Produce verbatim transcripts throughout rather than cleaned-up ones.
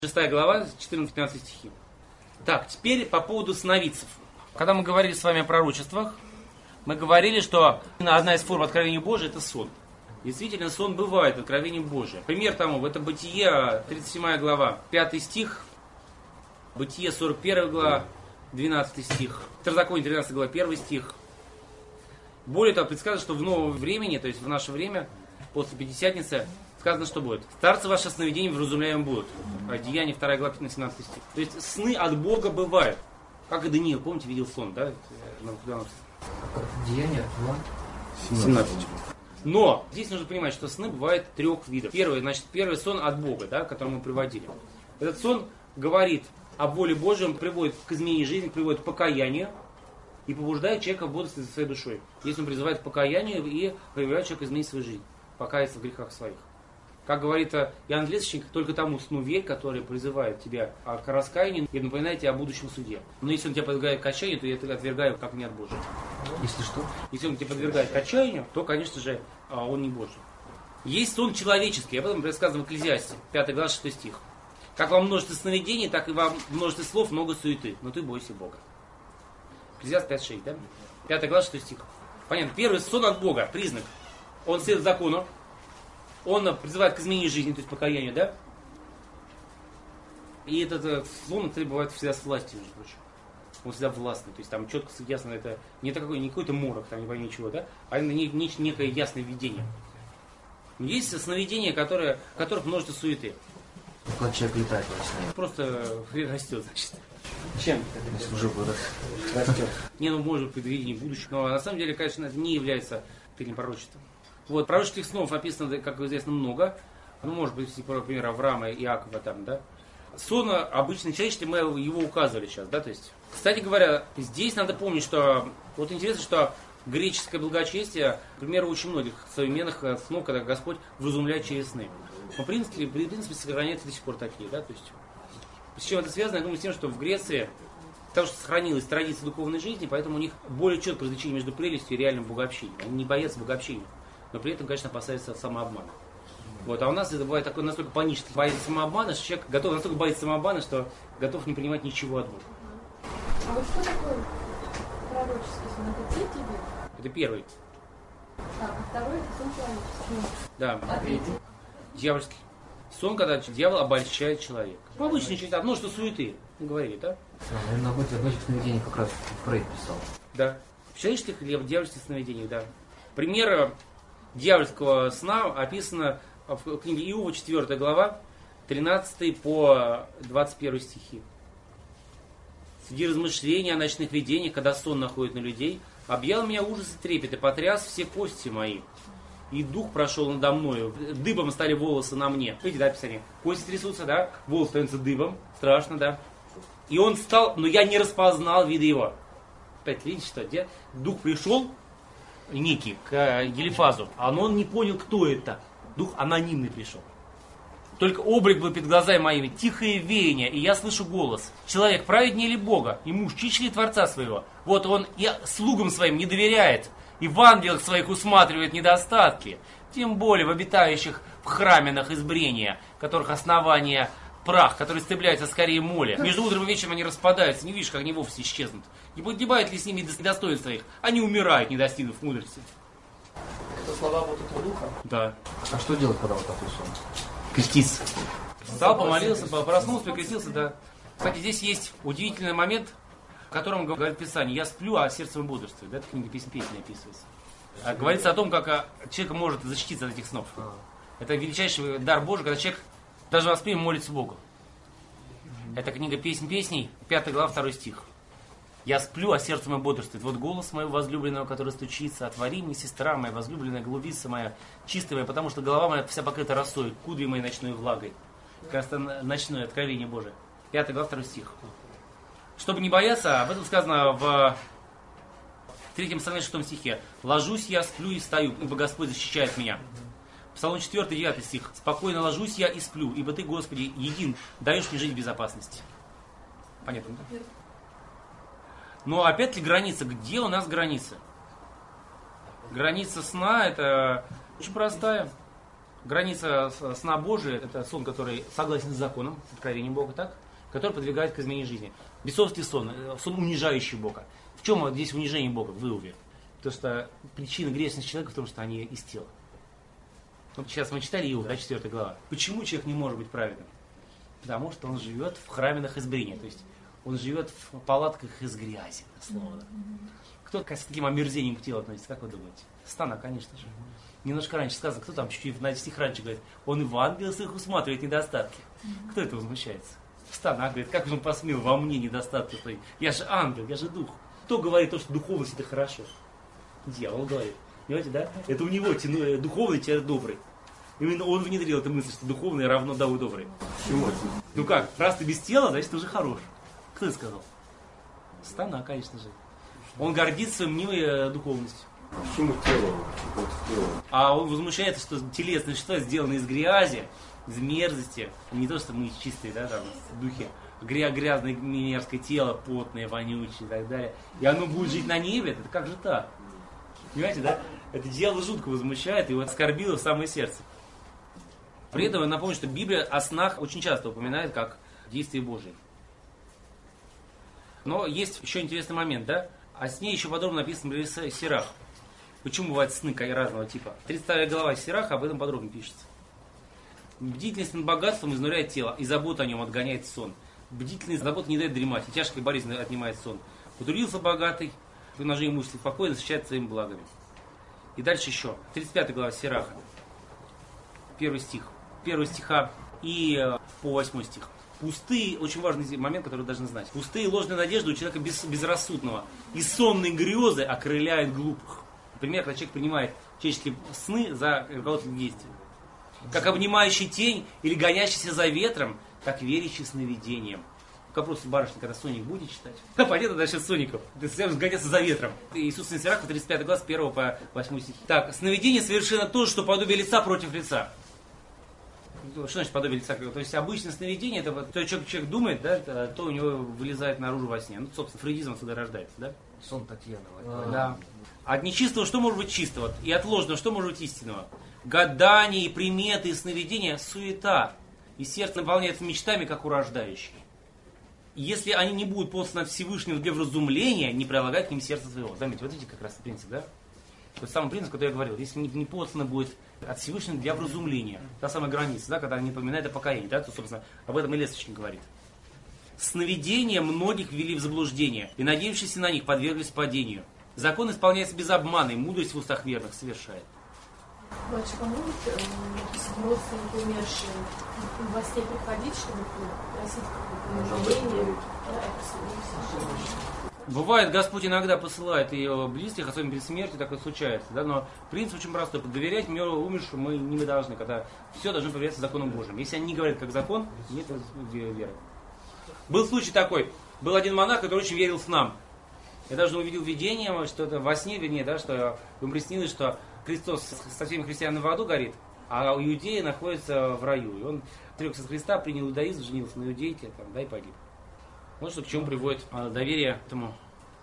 шестая глава, четырнадцать-пятнадцать стихи. Так, теперь по поводу сновидцев. Когда мы говорили с вами о пророчествах, мы говорили, что одна из форм откровения Божия – это сон. Действительно, сон бывает откровением Божиим. Пример тому, это Бытие, тридцать седьмая глава, пятый стих, Бытие, сорок первая глава, двенадцатый стих, Второзаконие, тринадцатая глава, первый стих. Более того, предсказано, что в новом времени, то есть в наше время, после Пятидесятницы, сказано, что будет. Старцы ваши сновидения вразумляем будут. Деяние, вторая глава, семнадцатый стих. То есть сны от Бога бывают. Как и Даниил, помните, видел сон, да? Деяние два. семнадцать. Но здесь нужно понимать, что сны бывают трех видов. Первый, значит, первый сон от Бога, да, который мы приводили. Этот сон говорит о воле Божьем, приводит к изменению жизни, приводит к покаянию и побуждает человека в бодрстве за своей душой. Если он призывает к покаянию и проявляет человека изменить свою жизнь, покаяться в грехах своих. Как говорит Иоанн Леточник, только тому сну верь, который призывает тебя к раскаянию и напоминает тебе о будущем суде. Но если он тебя подвергает к отчаянию, то я это отвергаю как не от Божия. Если что? Если он тебя подвергает к отчаянию, то, конечно же, он не Божий. Есть сон человеческий, об этом рассказано в Экклезиасте, пятая глава, шестой стих. Как во множестве сновидений, так и во множестве слов много суеты, но ты бойся Бога. Экклезиаст пять шесть, да? пятая глава, шестой стих. Понятно, первый сон от Бога, признак. Он следует закону. Он призывает к изменению жизни, то есть покаянию, да? И этот сон, кстати, бывает всегда с властью, между прочим. Он всегда властный, то есть там четко, ясно, это не, такой, не какой-то морок, там не пойми ничего, да? А не, не, некое ясное видение. Есть сновидения, которые, в которых множество суеты. Когда человек летает во сне. Просто растет, значит. Чем? Если уже вырос. Растет. Не, ну может быть предвидение будущего, но на самом деле, конечно, это не является таким пророчеством. Вот, пророческих снов описано, как известно, много. Ну, может быть, например, Авраама и Иакова там, да. Сон обычно человеческий, мы его указывали сейчас, да, то есть. Кстати говоря, здесь надо помнить, что, вот интересно, что греческое благочестие, к примеру, очень многих современных снов, когда Господь вразумляет через сны. Но, в принципе, в принципе, сохраняются до сих пор такие, да, то есть. С чем это связано? Я думаю, с тем, что в Греции, потому что сохранилась традиция духовной жизни, поэтому у них более четкое различие между прелестью и реальным богообщением. Они не боятся богообщения. Но при этом, конечно, опасается самообмана. Вот. А у нас это бывает такое настолько панически. Боится самообмана, что человек готов, настолько боится самообмана, что готов не принимать ничего от Бога. А вот что такое пророческий сон? Это третий вид? Это первый. А, а второй это сон человеческий. Да. А третий? Дьявольский. Сон, когда дьявол обольщает человека. Ну, обычно читать, множество суеты. Мы говорили, да? Наверное, в этих сновидениях как раз Фрейд писал. Да. В человеческих или в дьявольских сновидениях, да. Примеры дьявольского сна описано в книге Иова, четвёртая глава, тринадцатый по двадцать первый стихи. Среди размышлений о ночных видениях, когда сон находит на людей, объял меня ужас и трепет, и потряс все кости мои. И дух прошел надо мною, дыбом стали волосы на мне. Видите, да, описание? Кости трясутся, да, волосы становятся дыбом, страшно, да. И он встал, но я не распознал вида его. Опять, видите, что, где? Дух пришел, некий, к Елифазу, а он не понял, кто это. Дух анонимный пришел. Только облик был перед глазами моими, тихое веяние, и я слышу голос. Человек праведнее ли Бога, и муж чище ли Творца своего? Вот он и слугам своим не доверяет, и в ангелах своих усматривает недостатки, тем более в обитающих в храминах избрения, которых основание прах, который стебляется скорее моли. Между утром и вечером они распадаются, не видишь, как они вовсе исчезнут. Не погибает ли с ними достоинства их? Они умирают, не достигнув мудрости. Это слова вот этого духа? Да. А что делать, когда вот такой сон? Креститься. Встал, помолился, проснулся, прикрестился, да. Кстати, здесь есть удивительный момент, о котором говорит Писание. Я сплю, а сердце мое бодрствует. Да, это книга песен песни описывается. А говорится о том, как человек может защититься от этих снов. Это величайший дар Божий, когда человек даже восприим молится Богу. Это книга «Песнь песней», пятая глава, второй стих. «Я сплю, а сердце мое бодрствует. Вот голос моего возлюбленного, который стучится. Отвори мне, сестра моя, возлюбленная, голубица моя, чистая моя, потому что голова моя вся покрыта росой, кудри моей ночной влагой». Как раз это ночное откровение Божие. пятая глава, второй стих. Чтобы не бояться, об этом сказано в третьем псалме, шестом стихе. «Ложусь я, сплю и встаю, ибо Господь защищает меня». Псалом четвёртый, девятый стих. «Спокойно ложусь я и сплю, ибо Ты, Господи, един, даешь мне жить в безопасности». Понятно, да? Но опять-таки граница. Где у нас граница? Граница сна это очень простая. Граница сна Божия – это сон, который согласен с законом, с откровением Бога, так? Который подвигает к изменению жизни. Бесовский сон, сон унижающий Бога. В чем здесь унижение Бога в Иове? Потому что причина грешности человека в том, что они из тела. Вот сейчас мы читали Иов, да, четвёртая глава. Почему человек не может быть праведным? Потому что он живет в храминах из брения, то есть он живет в палатках из грязи, словно. Кто с таким омерзением к телу относится, как вы думаете? Стана, конечно же. Немножко раньше сказано, кто там чуть-чуть на стих раньше говорит, он и в ангелах своих усматривает недостатки. Кто это возмущается? Стана говорит, как же он посмел во мне недостатки свои? Я же ангел, я же дух. Кто говорит то, что духовность это хорошо? Дьявол говорит. Понимаете, да? Это у него тяну, духовный теперь добрый. Именно он внедрил эту мысль, что духовный равно да и добрый. Почему? Ну как, раз ты без тела, значит ты уже хорош. Кто это сказал? Стана, конечно же. Он гордится своей мнимой духовностью. Почему тело? Вот тело. А он возмущается, что телесные существа сделаны из грязи, из мерзости. Не то, что мы чистые, да, там, духи. Гря грязное мерзкое тело, потное, вонючее и так далее. И оно будет жить на небе, это как же так? Понимаете, да? Это дьявол жутко возмущает и его оскорбило в самое сердце. При этом я напомню, что Библия о снах очень часто упоминает как действие Божие. Но есть еще интересный момент, да? О сне еще подробно написано в Сирах. Почему бывают сны разного типа? тридцать вторая глава Сираха об этом подробно пишется. Бдительность над богатством изнуряет тело, и забота о нем отгоняет сон. Бдительность забота не дает дремать, и тяжкая болезнь отнимает сон. Потрудился богатый, при ножи имущества спокойно защищает своими благами. И дальше еще. тридцать пятая глава Сираха. Первый стих. Первый стиха и по восьмой стих. Пустые, очень важный момент, который вы должны знать. Пустые ложные надежды у человека без, безрассудного. И сонные грезы окрыляют глупых. Например, когда человек принимает человеческие сны за руководство действия. Как обнимающий тень или гонящийся за ветром, так верящий сновидением. Вопрос, барышня, когда Соник будет читать? А понятно, дальше Соников. Ты сможешь гоняться за ветром. Иисус на Сирах, тридцать пятый глаз, с первого по восьмой стих. Так, сновидение совершенно то, что подобие лица против лица. Что значит подобие лица? То есть обычное сновидение, это то, что человек думает, да, это, то у него вылезает наружу во сне. Ну, собственно, фрейдизм отсюда рождается, да? Сон Татьяны. А, да. От нечистого что может быть чистого? И от ложного что может быть истинного? Гадания, приметы и сновидения – суета. И сердце наполняется мечтами, как урождающий. Если они не будут посланы от Всевышнего для вразумления, не прилагай к ним сердце своего. Заметьте, вот видите как раз принцип, да? Тот самый принцип, который я говорил. Если не, не послано будет от Всевышнего для вразумления, та самая граница, да, когда они напоминают о покаянии, да, то, собственно, об этом и Лесточник говорит. Сновидения многих ввели в заблуждение, и, надеявшиеся на них, подверглись падению. Закон исполняется без обмана, и мудрость в устах верных совершает. Батюшка, помогут родственники умершие во сне приходить, чтобы просить какое-то умиление? Бывает, Господь иногда посылает ее близких, особенно перед смертью, такое случается. Да? Но принцип очень простой. Доверять умершему мы не должны, когда все должно проверяться законом Божьим. Если они не говорят как закон, нет веры. Был случай такой. Был один монах, который очень верил снам. Я даже увидел видение, что это во сне, вернее, да, что ему приснилось, что Христос со всеми христианами в аду горит, а иудеи находятся в раю. И он отрекся от Христа, принял иудаизм, женился на иудейке, там, да, и погиб. Вот что к чему приводит а, доверие этому.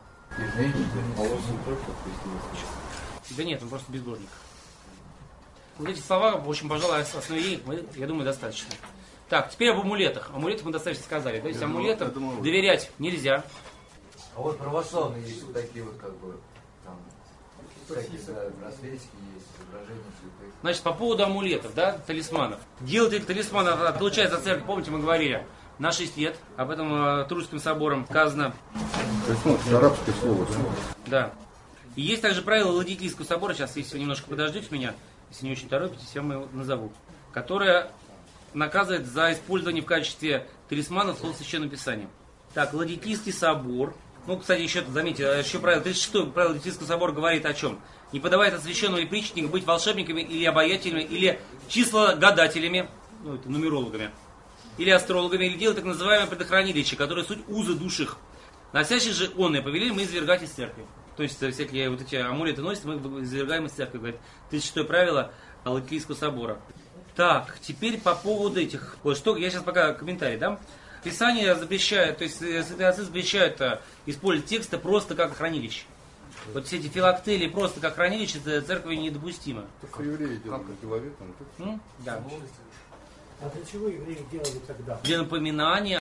Да нет, он просто безбожник. Вот эти слова, в общем, пожалуй, основные, я думаю, достаточно. Так, теперь об амулетах. Амулетах мы достаточно сказали. То есть амулетам думаю, доверять нельзя. А вот православные есть вот такие вот, как бы, там, всякие, да, браслетики есть, изображения святых. Значит, по поводу амулетов, да, талисманов. Делать этих талисманов отлучается от церкви, помните, мы говорили, на шесть лет. Об этом э, Трудским собором сказано. Талисман, это арабское слово, да? Да. И есть также правило Ладикийского собора, сейчас, если вы немножко подождете меня, если не очень торопитесь, я вам его назову, которое наказывает за использование в качестве талисманов слов Священного Писания. Так, Ладикийский собор. Ну, кстати, еще, заметьте, еще правило тридцать шестое правило Ладикийского собора говорит о чем? Не подавает от священного или притчника быть волшебниками или обаятелями, или числогадателями, ну, это нумерологами, или астрологами, или делать так называемое предохранилище, которое суть узы душих. Носящих же онное повелели мы извергать из церкви. То есть всякие вот эти амулеты носят, мы извергаем из церкви, говорит тридцать шестое правило Ладикийского собора. Так, теперь по поводу этих, вот что, я сейчас пока комментарий дам. Писание запрещает, то есть святые отцы запрещают использовать тексты просто как хранилище. Вот все эти филактелии просто как хранилище церкви недопустимо. Только евреи делали в голове там. М? Да. А для чего евреи делали тогда? Для напоминания